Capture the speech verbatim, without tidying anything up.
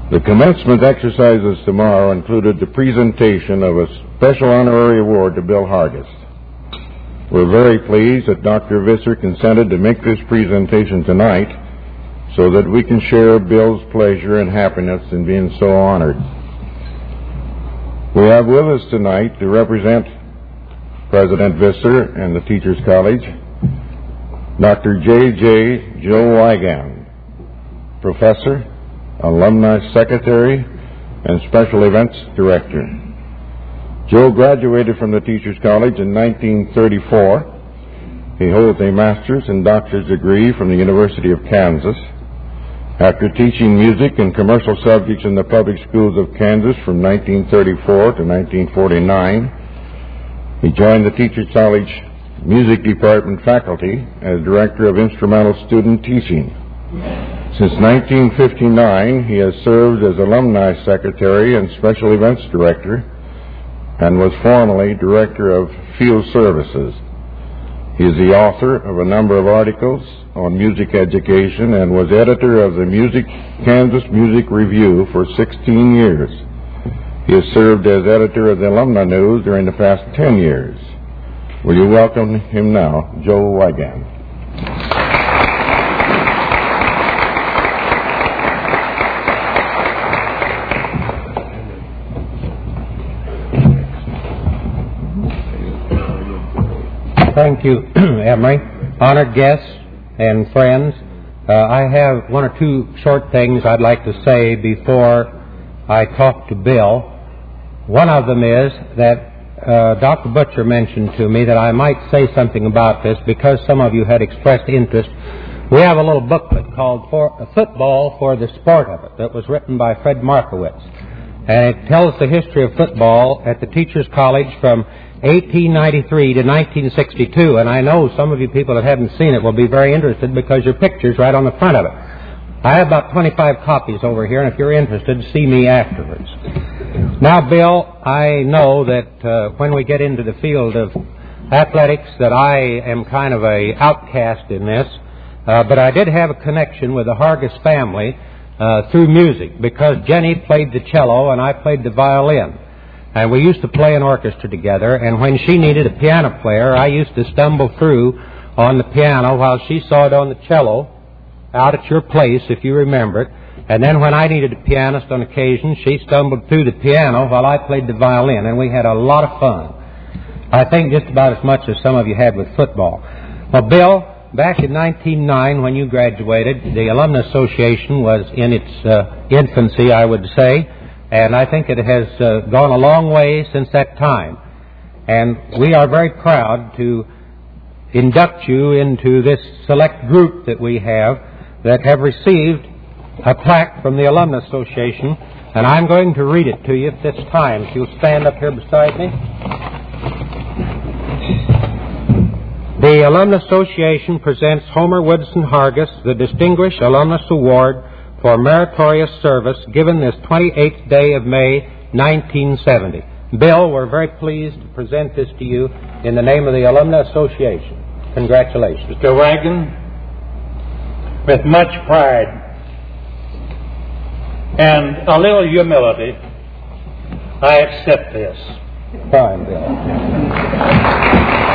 The commencement exercises tomorrow included the presentation of a special honorary award to Bill Hargis. We're very pleased that Doctor Visser consented to make this presentation tonight so that we can share Bill's pleasure and happiness in being so honored. We have with us tonight to represent President Visser and the Teachers College, Doctor J J Joe Wigand, Professor, Alumni Secretary, and Special Events Director. Joe graduated from the Teachers College in nineteen thirty-four. He holds a master's and doctor's degree from the University of Kansas. After teaching music and commercial subjects in the public schools of Kansas from nineteen thirty-four to nineteen forty-nine, he joined the Teachers College Music Department faculty as Director of Instrumental Student Teaching. Since nineteen fifty-nine, he has served as Alumni Secretary and Special Events Director and was formerly Director of Field Services. He is the author of a number of articles on music education and was editor of the Music Kansas Music Review for sixteen years. He has served as editor of the Alumni News during the past ten years. Will you welcome him now, Joe Wigand. Thank you, Emery. Honored guests and friends, uh, I have one or two short things I'd like to say before I talk to Bill. One of them is that uh, Doctor Butcher mentioned to me that I might say something about this because some of you had expressed interest. We have a little booklet called for, uh, Football for the Sport of It that was written by Fred Markowitz. And it tells the history of football at the Teachers College from eighteen ninety-three to nineteen sixty-two, and I know some of you people that haven't seen it will be very interested because your picture's right on the front of it. I have about twenty-five copies over here, and if you're interested, see me afterwards. Now, Bill, I know that uh, when we get into the field of athletics that I am kind of a outcast in this, uh, but I did have a connection with the Hargis family uh, through music because Jenny played the cello and I played the violin. And we used to play an orchestra together, and when she needed a piano player, I used to stumble through on the piano while she sawed on the cello out at your place, if you remember it. And then when I needed a pianist on occasion, she stumbled through the piano while I played the violin, and we had a lot of fun. I think just about as much as some of you had with football. Well, Bill, back in nineteen oh nine when you graduated, the Alumni Association was in its uh, infancy, I would say. And I think it has uh, gone a long way since that time. And we are very proud to induct you into this select group that we have that have received a plaque from the Alumni Association. And I'm going to read it to you at this time. If you'll stand up here beside me. The Alumni Association presents Homer Woodson Hargis the Distinguished Alumnus Award for meritorious service given this twenty-eighth day of May, nineteen seventy. Bill, we're very pleased to present this to you in the name of the Alumni Association. Congratulations. Mister Wagon, with much pride and a little humility, I accept this. Fine, Bill.